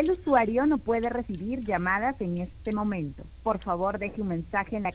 El usuario no puede recibir llamadas en este momento. Por favor, deje un mensaje en la